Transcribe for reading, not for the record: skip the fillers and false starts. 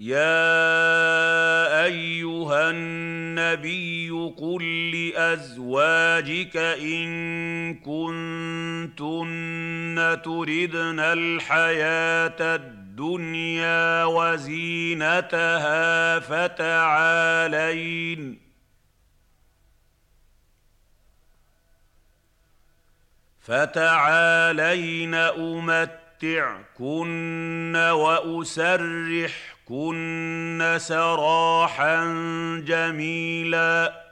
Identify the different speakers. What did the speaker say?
Speaker 1: يا أيها النبي قل لأزواجك إن كنتن تردن الحياة الدنيا وزينتها فتعالين أمتعكن وأسرحكن سراحا جميلا.